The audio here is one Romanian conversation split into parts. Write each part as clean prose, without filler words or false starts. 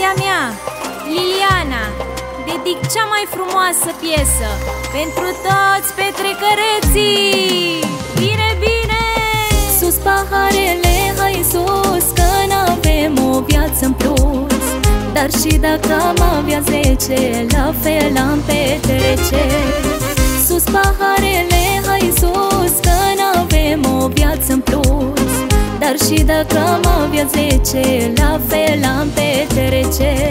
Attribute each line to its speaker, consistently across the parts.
Speaker 1: dragostea mea, Liliana, dedic cea mai frumoasă piesă pentru toți petrecăreții. Bine, bine!
Speaker 2: Sus paharele, hai sus, că n-avem o viață-n plus. Dar și dacă am avea 10, la fel am petrece. Sus paharele, hai sus, că n-avem o viață-n plus. Dar și dacă am avea 10, la fel am petrece.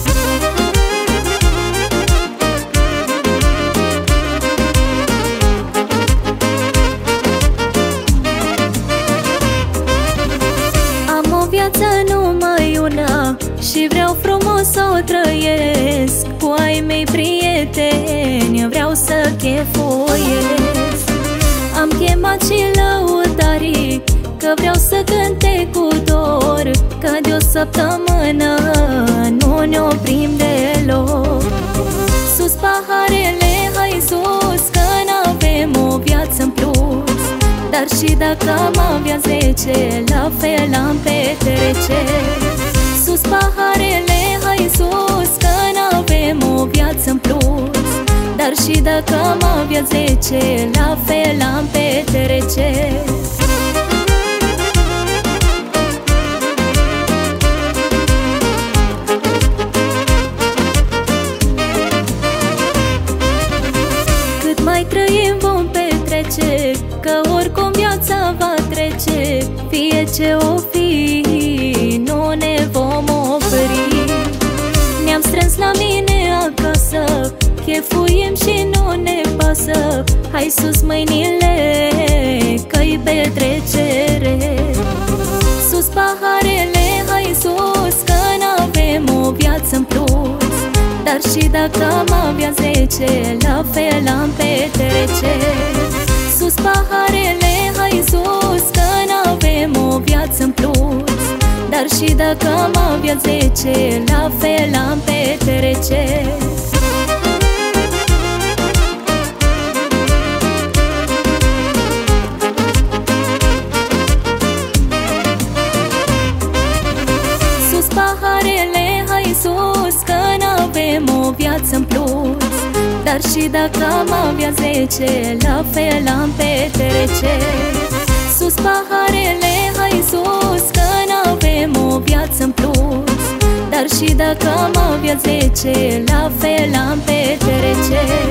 Speaker 2: Am o viață numai una și vreau frumos să o trăiesc. Cu ai mei prieteni vreau să chefuiesc. Am chemat și lăutarii, că vreau să cânte cu dor, că de o săptămână nu ne oprim deloc. Sus paharele, hai sus, că n-avem o viață-n plus. Dar și dacă am avea 10, la fel am petrece. Sus paharele, hai sus, că n-avem o viață-n plus. Dar și dacă am avea 10, la fel am petrece. Cât mai trăim vom petrece, că oricum viața va trece. Fie ce o fi, nu ne vom opri. Ne-am strâns la mine acasă, chefuim și nu ne pasă. Hai sus mâinile, că-i petrecere. Sus paharele, hai sus, că n-avem o viață-n plus. Dar și dacă am avea 10, la fel am petrece. Sus paharele, hai sus, că n-avem o viață-n plus. Dar și dacă am avea 10, la fel am petrece. Sus paharele, hai sus, că n-avem o viață-n plus. Dar și dacă am avea 10, la fel am petrece. Sus paharele, hai sus, că n-avem o viață-n plus. Dar și dacă am avea 10, la fel am petrece.